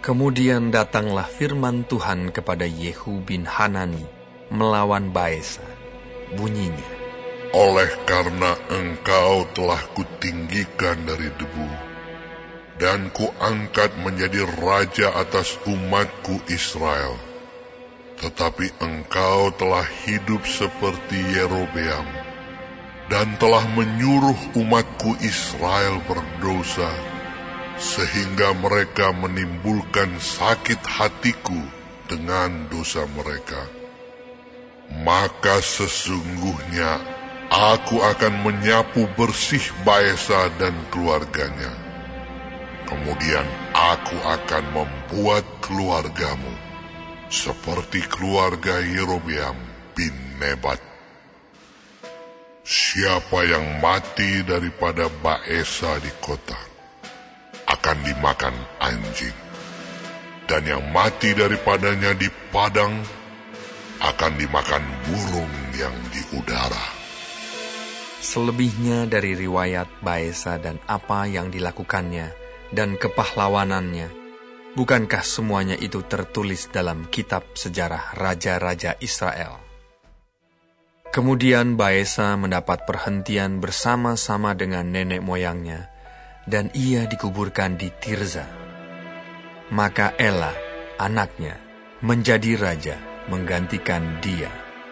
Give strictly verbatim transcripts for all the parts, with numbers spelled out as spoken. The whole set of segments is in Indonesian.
Kemudian datanglah firman Tuhan kepada Yehu bin Hanani melawan Baesa. Bunyinya, oleh karena engkau telah kutinggikan dari debu, dan kuangkat menjadi raja atas umatku Israel, tetapi engkau telah hidup seperti Yerobeam, dan telah menyuruh umatku Israel berdosa, sehingga mereka menimbulkan sakit hatiku dengan dosa mereka. Maka sesungguhnya aku akan menyapu bersih Baesa dan keluarganya. Kemudian aku akan membuat keluargamu seperti keluarga Yerobeam bin Nebat. Siapa yang mati daripada Baesa di kota akan dimakan anjing, dan yang mati daripadanya di padang akan dimakan burung yang di udara. Selebihnya dari riwayat Baesa dan apa yang dilakukannya dan kepahlawanannya, bukankah semuanya itu tertulis dalam kitab sejarah raja-raja Israel? Kemudian Baesa mendapat perhentian bersama-sama dengan nenek moyangnya, dan ia dikuburkan di Tirza. Maka Ela, anaknya, menjadi raja menggantikan dia.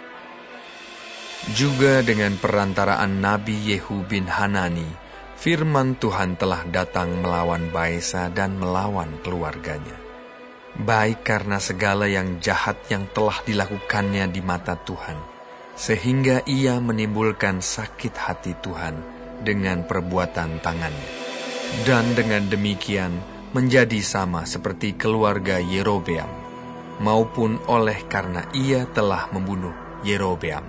Juga dengan perantaraan Nabi Yehu bin Hanani, firman Tuhan telah datang melawan Baesa dan melawan keluarganya, baik karena segala yang jahat yang telah dilakukannya di mata Tuhan, sehingga ia menimbulkan sakit hati Tuhan dengan perbuatan tangannya. Dan dengan demikian menjadi sama seperti keluarga Yerobeam, maupun oleh karena ia telah membunuh Yerobeam.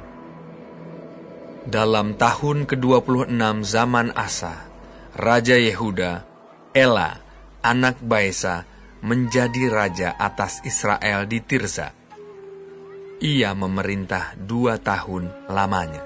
Dalam tahun kedua puluh enam zaman Asa, Raja Yehuda, Ela, anak Baesa, menjadi raja atas Israel di Tirza. Ia memerintah dua tahun lamanya.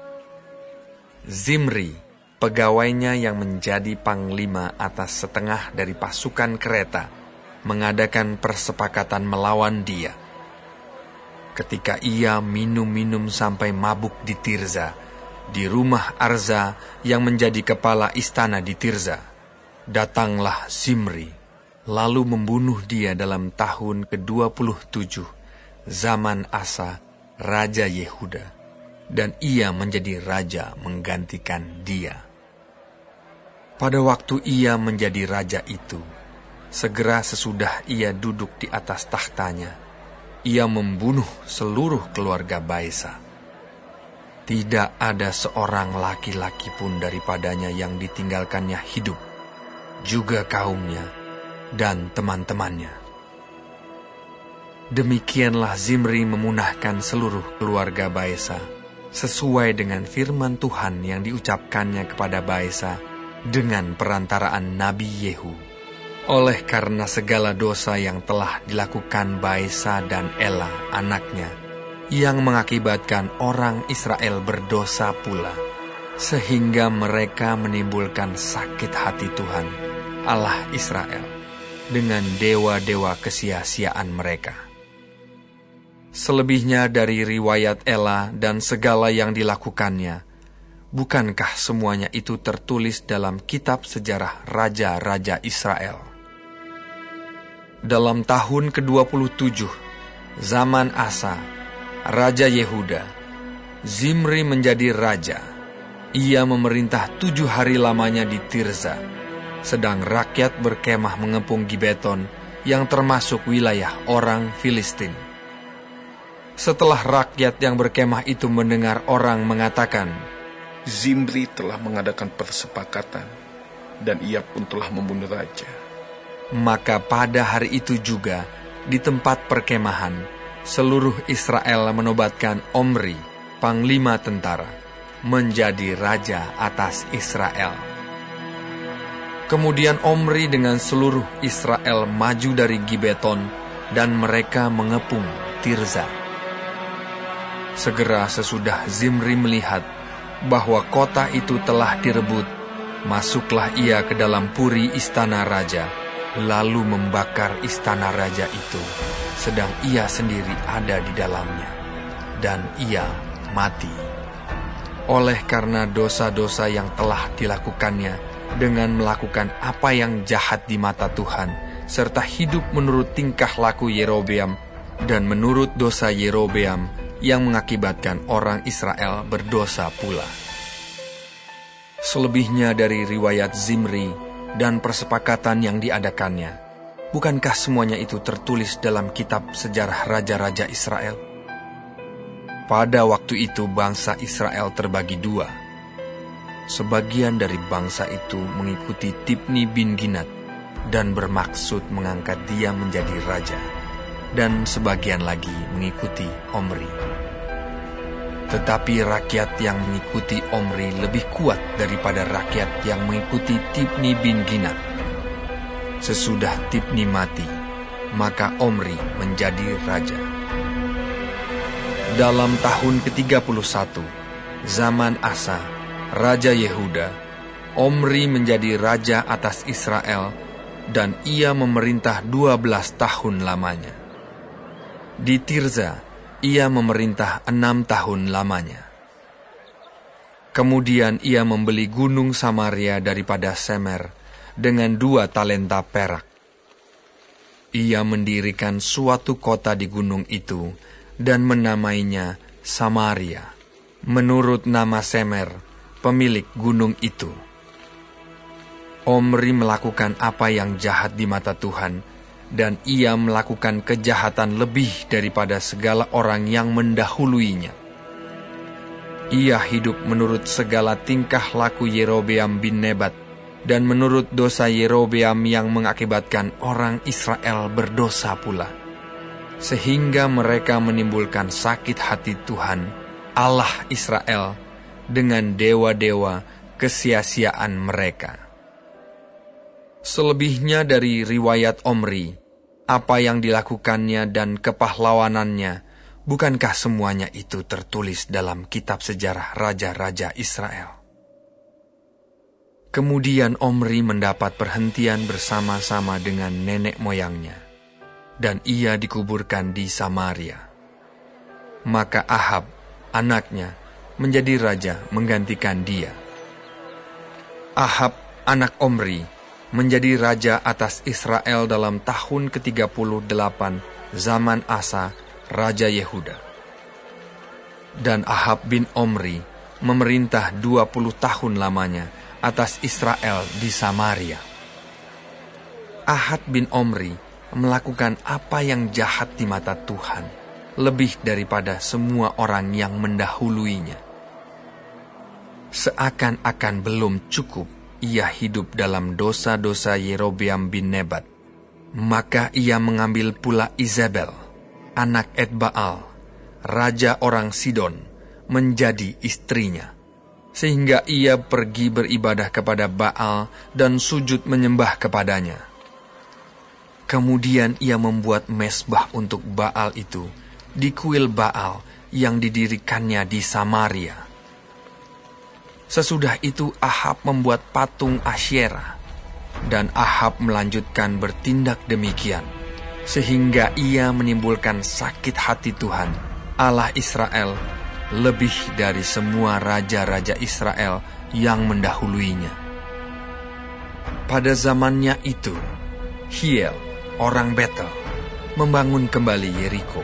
Zimri, pegawainya yang menjadi panglima atas setengah dari pasukan kereta, mengadakan persepakatan melawan dia. Ketika ia minum-minum sampai mabuk di Tirza, di rumah Arza yang menjadi kepala istana di Tirza, datanglah Zimri, lalu membunuh dia dalam tahun kedua puluh tujuh, zaman Asa, Raja Yehuda, dan ia menjadi raja menggantikan dia. Pada waktu ia menjadi raja itu, segera sesudah ia duduk di atas tahtanya, ia membunuh seluruh keluarga Baesa. Tidak ada seorang laki-laki pun daripadanya yang ditinggalkannya hidup, juga kaumnya dan teman-temannya. Demikianlah Zimri memunahkan seluruh keluarga Baesa, sesuai dengan firman Tuhan yang diucapkannya kepada Baesa dengan perantaraan Nabi Yehu, oleh karena segala dosa yang telah dilakukan Baesa dan Ela anaknya, yang mengakibatkan orang Israel berdosa pula, sehingga mereka menimbulkan sakit hati Tuhan, Allah Israel, dengan dewa-dewa kesia-siaan mereka. Selebihnya dari riwayat Ela dan segala yang dilakukannya, bukankah semuanya itu tertulis dalam kitab sejarah raja-raja Israel? Dalam tahun kedua puluh tujuh, zaman Asa, Raja Yehuda, Zimri menjadi raja. Ia memerintah tujuh hari lamanya di Tirza, sedang rakyat berkemah mengepung Gibeton yang termasuk wilayah orang Filistin. Setelah rakyat yang berkemah itu mendengar orang mengatakan, Zimri telah mengadakan persepakatan, dan ia pun telah membunuh raja. Maka pada hari itu juga, di tempat perkemahan, seluruh Israel menobatkan Omri, panglima tentara, menjadi raja atas Israel. Kemudian Omri dengan seluruh Israel maju dari Gibeton, dan mereka mengepung Tirza. Segera sesudah Zimri melihat bahwa kota itu telah direbut, masuklah ia ke dalam puri istana raja, lalu membakar istana raja itu, sedang ia sendiri ada di dalamnya, dan ia mati. Oleh karena dosa-dosa yang telah dilakukannya dengan melakukan apa yang jahat di mata Tuhan, serta hidup menurut tingkah laku Yerobeam dan menurut dosa Yerobeam yang mengakibatkan orang Israel berdosa pula. Selebihnya dari riwayat Zimri dan persepakatan yang diadakannya, bukankah semuanya itu tertulis dalam kitab sejarah raja-raja Israel? Pada waktu itu bangsa Israel terbagi dua. Sebagian dari bangsa itu mengikuti Tibni bin Ginat dan bermaksud mengangkat dia menjadi raja, dan sebagian lagi mengikuti Omri. Tetapi rakyat yang mengikuti Omri lebih kuat daripada rakyat yang mengikuti Tibni bin Ginat. Sesudah Tibni mati, maka Omri menjadi raja. Dalam tahun ketiga puluh satu, zaman Asa, Raja Yehuda, Omri menjadi raja atas Israel, dan ia memerintah dua belas tahun lamanya. Di Tirza, ia memerintah enam tahun lamanya. Kemudian ia membeli gunung Samaria daripada Semer dengan dua talenta perak. Ia mendirikan suatu kota di gunung itu dan menamainya Samaria, menurut nama Semer, pemilik gunung itu. Omri melakukan apa yang jahat di mata Tuhan, dan ia melakukan kejahatan lebih daripada segala orang yang mendahuluinya. Ia hidup menurut segala tingkah laku Yerobeam bin Nebat, dan menurut dosa Yerobeam yang mengakibatkan orang Israel berdosa pula, sehingga mereka menimbulkan sakit hati Tuhan, Allah Israel, dengan dewa-dewa kesia-siaan mereka. Selebihnya dari riwayat Omri, apa yang dilakukannya dan kepahlawanannya, bukankah semuanya itu tertulis dalam kitab sejarah raja-raja Israel? Kemudian Omri mendapat perhentian bersama-sama dengan nenek moyangnya, dan ia dikuburkan di Samaria. Maka Ahab, anaknya, menjadi raja menggantikan dia. Ahab, anak Omri, menjadi raja atas Israel dalam tahun ketiga puluh delapan zaman Asa, Raja Yehuda. Dan Ahab bin Omri memerintah dua puluh tahun lamanya atas Israel di Samaria. Ahab bin Omri melakukan apa yang jahat di mata Tuhan, lebih daripada semua orang yang mendahuluinya. Seakan-akan belum cukup ia hidup dalam dosa-dosa Yerobeam bin Nebat, maka ia mengambil pula Izabel, anak Etbaal, raja orang Sidon, menjadi istrinya, sehingga ia pergi beribadah kepada Baal dan sujud menyembah kepadanya. Kemudian ia membuat mezbah untuk Baal itu di kuil Baal yang didirikannya di Samaria. Sesudah itu Ahab membuat patung Asyera, dan Ahab melanjutkan bertindak demikian, sehingga ia menimbulkan sakit hati Tuhan, Allah Israel, lebih dari semua raja-raja Israel yang mendahuluinya. Pada zamannya itu, Hiel, orang Betel, membangun kembali Yeriko.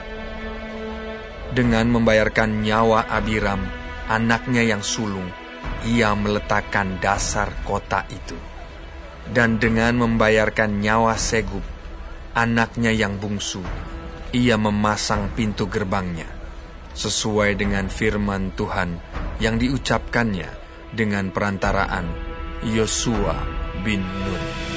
Dengan membayarkan nyawa Abiram, anaknya yang sulung, ia meletakkan dasar kota itu. Dan dengan membayarkan nyawa Segub, anaknya yang bungsu, ia memasang pintu gerbangnya, sesuai dengan firman Tuhan yang diucapkannya dengan perantaraan Yosua bin Nun.